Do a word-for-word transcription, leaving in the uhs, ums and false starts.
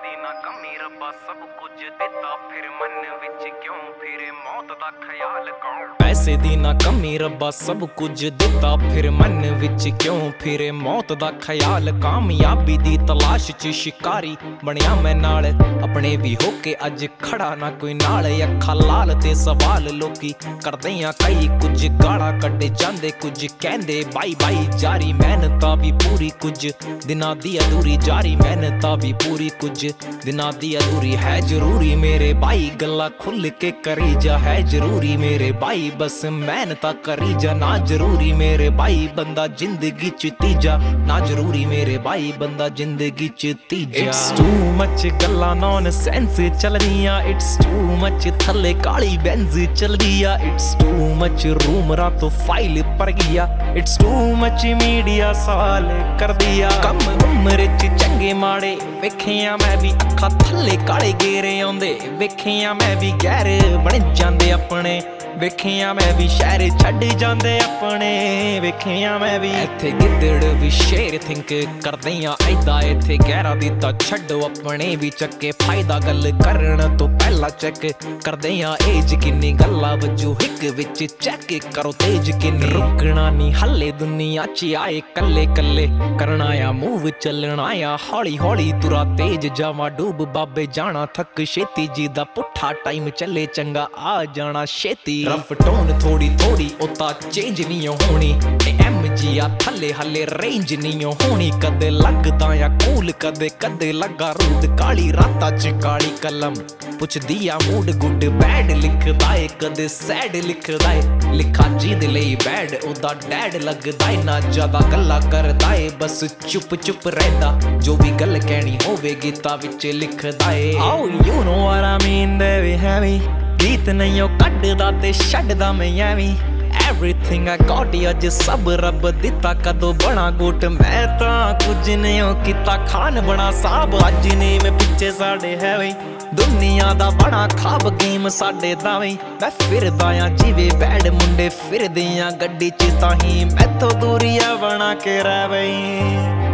ਦੀ ਨਾ ਕਮੀ ਰੱਬਾ ਸਭ ਕੁਝ ਦਿੱਤਾ ਫਿਰ ਮਨ ਵਿੱਚ ਕਿਉਂ ਫਿਰੇ ਮੌਤ ਦਾ ਖਿਆਲ ਕੌਣ ਪੈਸੇ ਦੀ ਨਾ ਕਮੀ ਰੱਬਾ ਸਭ ਕੁਝ ਦਿੱਤਾ ਫਿਰ ਮਨ ਵਿੱਚ ਕਿਉਂ ਫਿਰੇ ਮੌਤ ਦਾ ਖਿਆਲ ਕਾਮਯਾਬੀ ਦੀ ਤਲਾਸ਼ 'ਚ ਸ਼ਿਕਾਰੀ ਬਣਿਆ ਮੈਂ ਨਾਲ ਆਪਣੇ ਵੀ ਹੋ ਕੇ ਅੱਜ ਖੜਾ ਨਾ ਕੋਈ ਨਾਲ ਅੱਖਾਂ ਲਾਲ ਤੇ ਸਵਾਲ ਲੋਕੀ ਕਰਦੇ ਆ ਕਈ ਕੁਝ ਗਾਲਾਂ ਕੱਢੇ ਜਾਂਦੇ ਕੁਝ ਕਹਿੰਦੇ ਬਾਈ ਬਾਈ ਜਾਰੀ ਮਿਹਨਤਾਂ ਵੀ ਪੂਰੀ ਕੁਝ ਦਿਨਾਂ ਦੀ ਅਧੂਰੀ ਜਾਰੀ ਮਿਹਨਤਾਂ ਵੀ ਪੂਰੀ ਕੁਝ ਦਿਨਾਂ ਦੀ ਅਧੂਰੀ ਹੈ ਜ਼ਰੂਰੀ ਮੇਰੇ ਬਾਈ ਗੱਲਾਂ ਖੁੱਲ ਕੇ ਕਰੀ ਜਾ ਹੈ ਜ਼ਰੂਰੀ ਮੇਰੇ ਬਾਈ ਬਸ ਮਿਹਨਤਾਂ ਕਰੀ ਜਾ ਨਾ ਜ਼ਰੂਰੀ ਮੇਰੇ ਬਾਈ ਬੰਦਾ ਜ਼ਿੰਦਗੀ 'ਚ ਤੀਜਾ ਨਾ ਜ਼ਰੂਰੀ ਮੇਰੇ ਬਾਈ ਬੰਦਾ ਜ਼ਿੰਦਗੀ 'ਚ ਤੀਜਾ ਇਟਸ ਟੂ ਮੱਚ ਗੱਲਾਂ ਨੌਨ ਸੈਂਸ ਚੱਲਦੀਆਂ ਇਟਸ ਟੂ ਮੱਚ ਥੱਲੇ ਕਾਲੀ ਬੈਂਜ਼ ਚੱਲਦੀ ਆ ਇਟਸ ਟੂ ਮੱਚ ਰੂਮਰਾਂ ਤੋਂ ਫਾਈਲ ਪਰ ਗਿਆ ਇਟਸ ਟੂ ਮੱਚ ਮੀਡੀਆ ਸਵਾਲ ਕਰਦੀ ਆ ਕੰਮ ਉਮਰ 'ਚ ਚੰਗੇ ਮਾੜੇ ਵੇਖਿਆ ਮੈਂ ਵੀ ਅੱਖਾਂ ਥੱਲੇ ਕਾਲੇ ਗੇਰੇ ਆਉਂਦੇ ਵੇਖਿਆ ਮੈਂ ਵੀ ਗਹਿਰ ਬਣ ਜਾਂਦੇ ਆਪਣੇ ਵੇਖਿਆ ਮੈਂ ਵੀ ਸ਼ਹਿਰ ਛੱਡ ਜਾਂਦੇ ਆਪਣੇ ਵੇਖਿਆ ਮੈਂ ਵੀ ਇੱਥੇ ਗਿੱਦੜ ਵੀ ਸ਼ੇਰ ਥਿੰਕ ਕਰਦੇ ਆ ਐਦਾਂ ਇੱਥੇ ਗਹਿਰਾ ਦੀ ਤਾਂ ਛੱਡੋ ਆਪਣੇ ਵੀ ਚੱਕੇ ਫਾਇਦਾ ਗੱਲ ਕਰਨ ਤੋਂ ਪਹਿਲਾਂ ਚੈੱਕ ਕਰਦੇ ਆ ਏਜ ਕਿੰਨੀ ਗੱਲਾਂ ਵਜੂ ਹਿੱਕ ਵਿੱਚ ਚੈੱਕ ਕਰੋ ਤੇਜ ਕਿੰਨੀ ਰੁਕਣਾ ਨਹੀਂ ਹੱਲੇ ਦੁਨੀਆ 'ਚ ਆਏ ਕੱਲੇ ਕੱਲੇ ਕਰਨਾ ਆ ਮੂਵ ਚੱਲਣਾ ਆ ਹੌਲੀ ਹੌਲੀ ਤੁਰਾ ਤੇਜ ਜਾਵਾਂ ਡੂਬ ਬਾਬੇ ਜਾਣਾ ਥੱਕ ਛੇਤੀ ਜੀ ਦਾ ਪੁੱਠਾ ਟਾਈਮ ਚੱਲੇ ਚੰਗਾ ਆ ਜਾਣਾ ਛੇਤੀ ਰਫ ਟੋਨ ਥੋੜੀ ਥੋੜੀ ਉਹ ਤਾਂ ਚੇਂਜ ਨਹੀਂ ਹੋਣੀ ਐਮ ਜੀ ਆ ਥੱਲੇ ਹੱਲੇ ਰੇਂਜ ਨਹੀਂ ਹੋਣੀ ਕਦੇ ਲੱਗਦਾ ਆ ਕੂਲ ਕਦੇ ਕਦੇ ਲੱਗਾ ਰੂਦ ਕਾਲੀ ਰਾਤਾਂ 'ਚ ਕਾਲੀ ਕਲਮ ਪੁੱਛਦੀ ਆ ਮੂਡ ਗੁੱਡ ਬੈਡ ਲਿਖਦਾ ਏ ਕਦੇ ਸੈਡ ਲਿਖਦਾ ਏ ਲਿਖਾ ਜੀ ਦੇ ਲਈ ਬੈਡ ਉਹਦਾ ਡੈਡ ਲੱਗਦਾ ਏ ਨਾ ਜ਼ਿਆਦਾ ਗੱਲਾਂ ਕਰਦਾ ਏ ਬਸ ਚੁੱਪ ਚੁੱਪ ਰਹਿੰਦਾ ਜੋ ਵੀ ਗੱਲ ਕਹਿਣੀ ਹੋਵੇ ਗੀਤਾਂ ਵਿੱਚ ਲਿਖਦਾ ਏ ਆਓ ਯੂ ਨੋ ਵਾਟ ਆਈ ਮੀਨ ਦੇ ਵੀ ਹੈਵੀ ਗੀਤ ਨਹੀਂ ਉਹ ਕੱਢਦਾ ਤੇ ਛੱਡਦਾ ਮੈਂ ਐਵੇਂ Everything I got ਅੱਜ ਸਭ ਰੱਬ ਦਿੱਤਾ ਕਦੋਂ ਬਣਾ ਗੋਟ ਮੈਂ ਤਾਂ ਕੁਝ ਨਹੀਂ ਉਹ ਕੀਤਾ ਖਾਨ ਬਣਾ ਸਾਬ ਅੱਜ ਨੇ ਮੈਂ ਪਿੱਛੇ ਸਾਡੇ ਹੈ ਬਈ ਦੁਨੀਆ ਦਾ ਬਣਾ ਖਾਬ ਗੇਮ ਸਾਡੇ ਦਾ ਬਈ ਮੈਂ ਫਿਰਦਾ ਆ ਜਿਵੇਂ ਬੈਡ ਮੁੰਡੇ ਫਿਰਦੇ ਆ ਗੱਡੀ 'ਚ ਤਾਂ ਹੀ ਮੈਥੋਂ ਦੂਰੀਆਂ ਬਣਾ ਕੇ ਰਹਿ ਬਈ